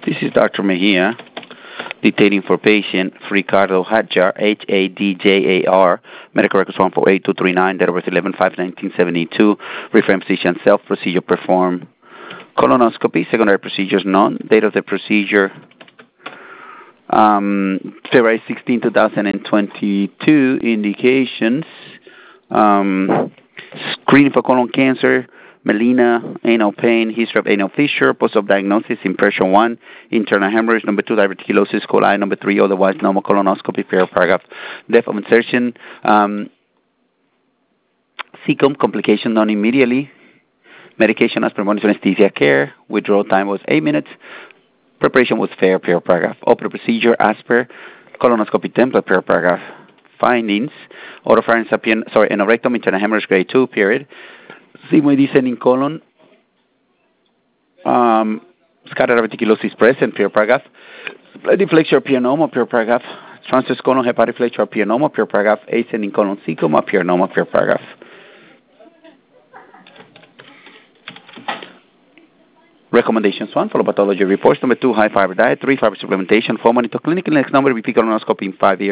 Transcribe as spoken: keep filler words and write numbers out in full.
This is Doctor Mejia, dictating for patient Ricardo Hadjar, H A D J A R, medical records one four eight two three nine, date of birth eleven five nineteen seventy-two, referring physician self, procedure performed, colonoscopy, secondary procedures none, date of the procedure um, February sixteenth, twenty twenty-two, indications, um, screening for colon cancer, melena, anal pain, history of anal fissure, post-op diagnosis, impression one, internal hemorrhage, number two, diverticulosis coli, number three, otherwise normal colonoscopy, fair paragraph, depth of insertion, um, C C O M, complication done immediately, medication as per monitor anesthesia care, withdrawal time was eight minutes, preparation was fair, fair paragraph, opera procedure as per colonoscopy template, fair paragraph, findings, oropharynx, sorry, anorectum, internal hemorrhage grade two, period, sigmoid descending colon, um, scattered diverticulosis present, pure paragraph, deflexure pianoma, pure paragraph, transverse colon hepatoflexure pianoma, pure paragraph, ascending colon cecoma, pianoma, pure paragraph. Recommendations one, follow pathology reports. Number two, high fiber diet. Three, fiber supplementation. Four, monitor clinical. Next number, repeat colonoscopy in five years.